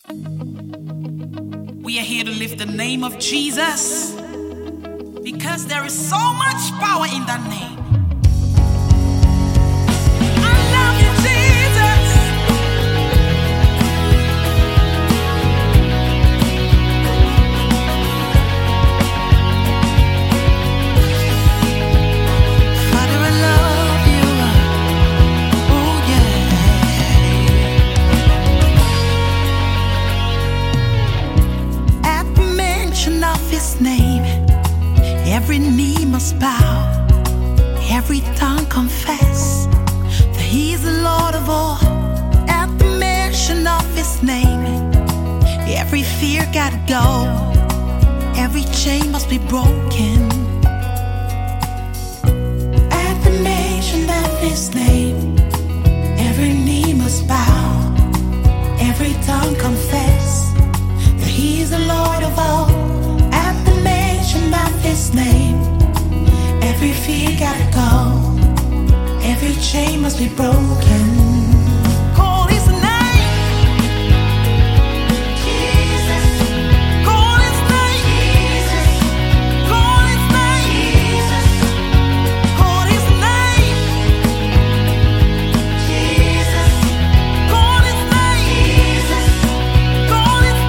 We are here to lift the name of Jesus because there is so much power in that name. I love you, Jesus. Father, I love you. Oh, yeah. At the mention of His name, every knee must bow, every tongue confess that He is the Lord of all. At the mention of His name, every fear gotta go, every chain must be broken. At the mention of His name, every knee must bow, every tongue confess that He is the Lord of all. At the mention of His name, every fear gotta go, every chain must be broken. Call His name, Jesus. Call His name, Jesus. Call His name, Jesus. Call His name, Jesus. Call His name, Jesus. Call His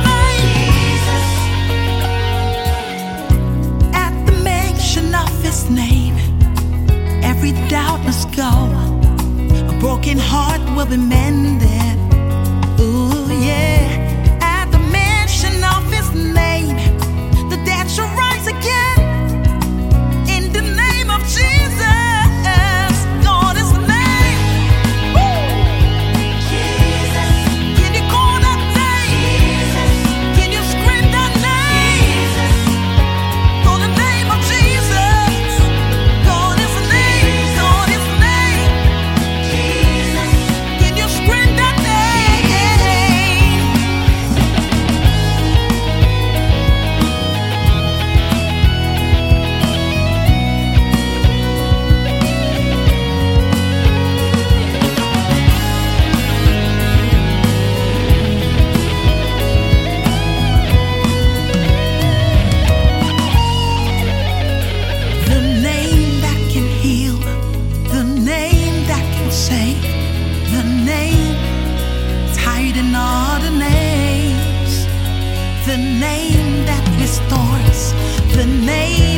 name, Jesus. At the mention of His name, every doubt must go, a broken heart will be mended. Ooh, yeah. At the mention of His name, the dead shall rise again. In the name of Jesus, God is the name. Woo! Jesus. Can you call that name? Jesus. Can you scream that name? Jesus. Call the name of Jesus. God is the name. God is the name. Jesus. Can you scream that name? The name that can heal, the name that can save, the name that's higher than all the names, the name that restores, the name